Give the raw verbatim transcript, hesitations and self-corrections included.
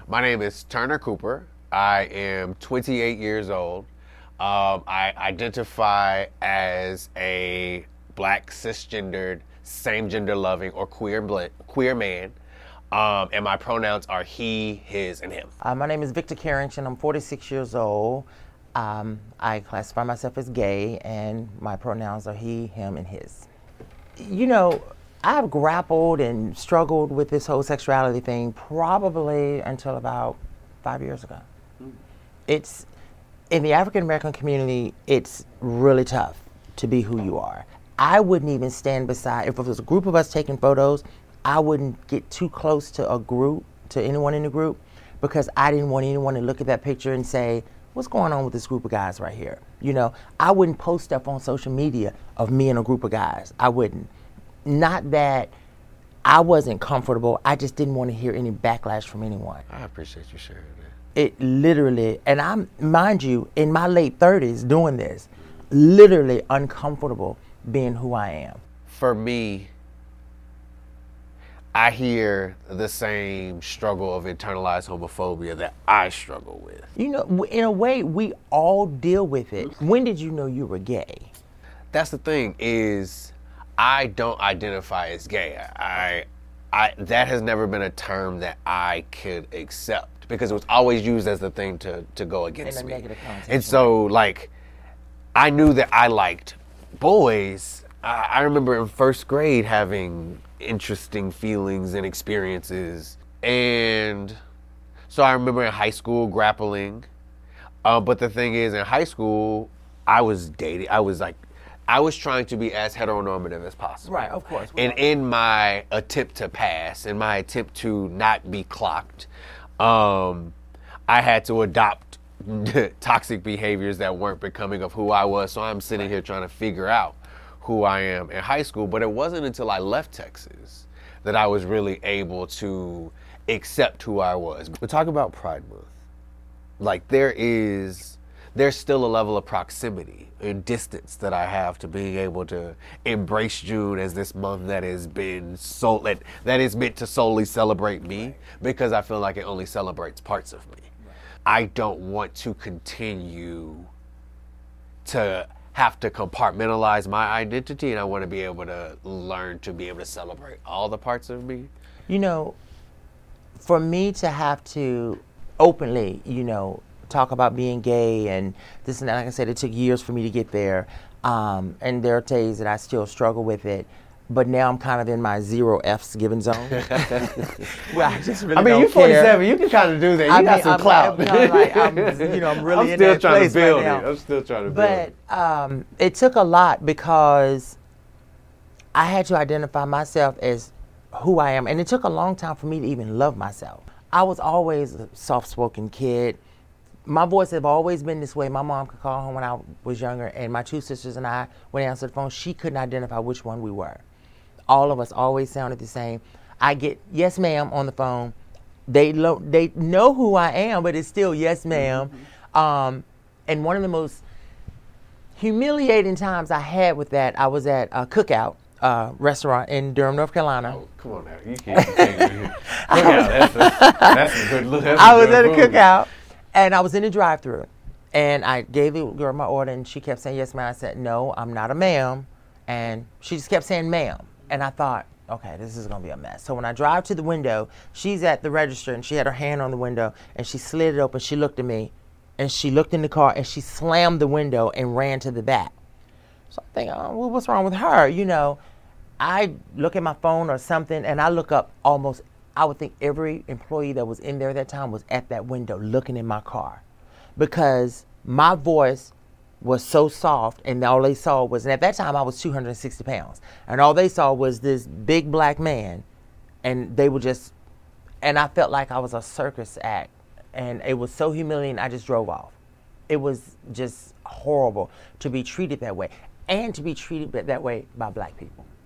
My name is Turner Cooper. I am twenty-eight years old. Um, I identify as a black, cisgendered, same gender loving, or queer bl- queer man. Um, and my pronouns are he, his, and him. Uh, my name is Victor Carrington. I'm forty-six years old. Um, I classify myself as gay, and my pronouns are he, him, and his. You know, I've grappled and struggled with this whole sexuality thing probably until about five years ago. Mm. It's, in the African American community, it's really tough to be who you are. I wouldn't even stand beside, if it was a group of us taking photos, I wouldn't get too close to a group, to anyone in the group, because I didn't want anyone to look at that picture and say, what's going on with this group of guys right here? You know, I wouldn't post stuff on social media of me and a group of guys. I wouldn't. Not that I wasn't comfortable, I just didn't want to hear any backlash from anyone. I appreciate you sharing that. It literally, and I'm, mind you, in my late thirties doing this, literally uncomfortable being who I am. For me, I hear the same struggle of internalized homophobia that I struggle with. You know, in a way, we all deal with it. When did you know you were gay? That's the thing, is I don't identify as gay. I, I, that has never been a term that I could accept because it was always used as the thing to, to go against me. And so, like, I knew that I liked boys. I, I remember in first grade having interesting feelings and experiences. And so I remember in high school grappling. Uh, but the thing is, in high school, I was dating. I was like, I was trying to be as heteronormative as possible. Right, of course. And in my attempt to pass, in my attempt to not be clocked, um, I had to adopt toxic behaviors that weren't becoming of who I was. So I'm sitting here trying to figure out who I am in high school. But it wasn't until I left Texas that I was really able to accept who I was. But talk about Pride Month. Like there is, there's still a level of proximity and distance that I have to being able to embrace June as this month that has been so, that, that is meant to solely celebrate me, because I feel like it only celebrates parts of me. I don't want to continue to have to compartmentalize my identity, and I want to be able to learn to be able to celebrate all the parts of me. You know, for me to have to openly, you know, talk about being gay and this and that, like I said, it took years for me to get there. Um, and there are days that I still struggle with it. But now I'm kind of in my zero F's given zone. Well, I just really I mean, don't you're forty-seven. care. You can kind of do that. You I got mean, some I'm, clout. I'm kind of like, I'm, you know, I'm really I'm in still that trying place to build right it. now. I'm still trying to build it. But um, it took a lot because I had to identify myself as who I am. And it took a long time for me to even love myself. I was always a soft-spoken kid. My voice have always been this way. My mom could call home when I was younger, and my two sisters and I, when they answered the phone, she couldn't identify which one we were. All of us always sounded the same. I get yes ma'am on the phone. They lo- they know who I am, but it's still yes ma'am. Mm-hmm. Um, and one of the most humiliating times I had with that, I was at a cookout uh, restaurant in Durham, North Carolina. Oh, come on now. You can't, you can't cookout. That's a, that's a good look. That's I a was good at a movie. cookout, and I was in the drive-thru. And I gave the girl my order, and she kept saying yes ma'am. I said, no, I'm not a ma'am. And she just kept saying ma'am. And I thought, okay, this is going to be a mess. So when I drive to the window, she's at the register, and she had her hand on the window, and she slid it open. She looked at me, and she looked in the car, and she slammed the window and ran to the back. So I'm thinking, oh, well, what's wrong with her? You know, I look at my phone or something, and I look up almost, I would think every employee that was in there at that time was at that window looking in my car, because my voice was so soft, and all they saw was, and at that time I was two hundred sixty pounds, and all they saw was this big black man, and they were just, and I felt like I was a circus act, and it was so humiliating, I just drove off. It was just horrible to be treated that way, and to be treated that way by black people.